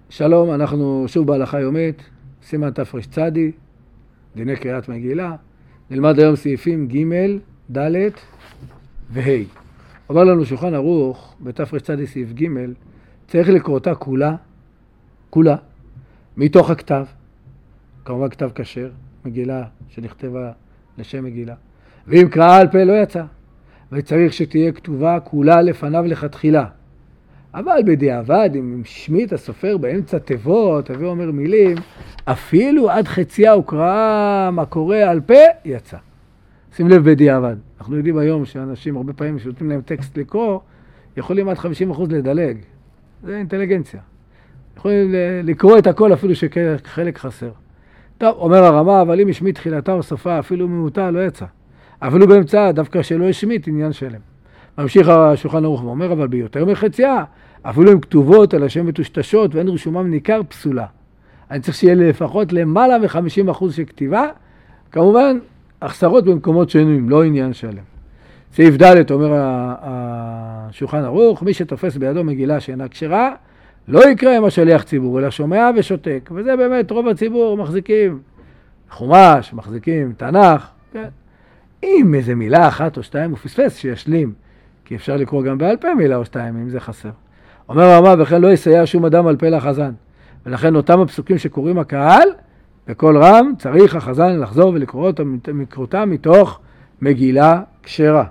שלום, אנחנו שוב בהלכה יומית, סימן תרצ, דיני קריאת מגילה. נלמד היום סעיפים ג', ד' וה'. אומר לנו שולחן ערוך בתרצ סעיף ג', צריך לקרוא אותה כולה, מתוך הכתב, כמובן כתב כשר, מגילה שנכתבה לשם מגילה. ואם קראה על פה לא יצא, וצריך שתהיה כתובה כולה לפניו לכתחילה. אבל בדיעבד, אם שמית הסופר באמצע תיבות, אבי אומר מילים, אפילו עד חציה הוא קרא מה קורא על פה, יצא. שים לב בדיעבד. אנחנו יודעים היום שאנשים הרבה פעמים שנותנים להם טקסט לקרוא, יכולים עד 50% לדלג. זה אינטליגנציה. יכולים לקרוא את הכל אפילו שחלק חסר. טוב, אומר הרמה, אבל אם השמית תחילתה או סופה, אפילו מיעוטה לא יצא. אפילו באמצע, דווקא שלא השמית, עניין שלם. ממשיך השולחן ערוך ואומר, אבל ביותר מחציה, אפילו הן כתובות על השם מטושטשות ואין רשומם ניכר פסולה. אני צריך שיהיה לפחות למעלה מ-50% של כתיבה, כמובן, החסרות במקומות שונים, לא עניין שלם. סעיף ד' אומר השולחן ערוך, מי שתופס בידו מגילה שאינה כשרה, לא יקרא עם השליח ציבור, אלא שומע ושותק. וזה באמת, רוב הציבור מחזיקים חומש, מחזיקים תנ"ך. כן? אם איזה מילה אחת או שתיים הוא פספס, שישלים. כי אפשר לקרוא גם בעל פה מילה או שתיים, אם זה חסר. אומר הרמה, וכן לא יסייע שום אדם על פה לחזן. ולכן אותם הפסוקים שקוראים הקהל, בכל רם צריך החזן לחזור ולקרוא אותם מתוך מגילה כשרה.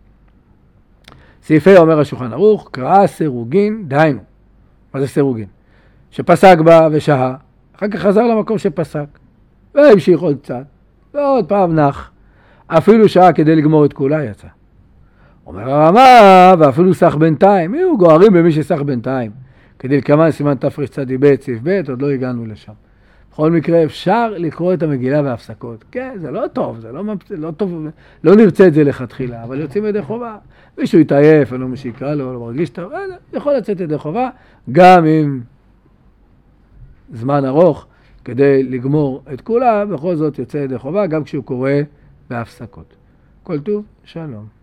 סעיפי אומר השולחן ערוך, קראה סירוגין, דהיינו. מה זה סירוגין? שפסק בה ושהה, אחר כך חזר למקום שפסק, והמשיך עוד קצת, ועוד פעם נח, אפילו שעה כדי לגמור את כולה יצא. אומר הרמה, ואפילו סך בינתיים, יהיו גוערים במי שסך בינתיים, כדי לקמן סימן תרצ סעיף ב', עוד לא הגענו לשם. בכל מקרה אפשר לקרוא את המגילה בהפסקות. כן, זה לא טוב, זה לא טוב, לא נרצה את זה לכתחילה, אבל יוצאים ידי חובה. מישהו יתעייף, או לא מי שיקרא לו, לא מרגיש טוב, יכול לצאת ידי חובה, גם עם זמן ארוך, כדי לגמור את כולה, בכל זאת יוצא ידי חובה, גם כשהוא קורא בהפסקות. כל טוב, שלום.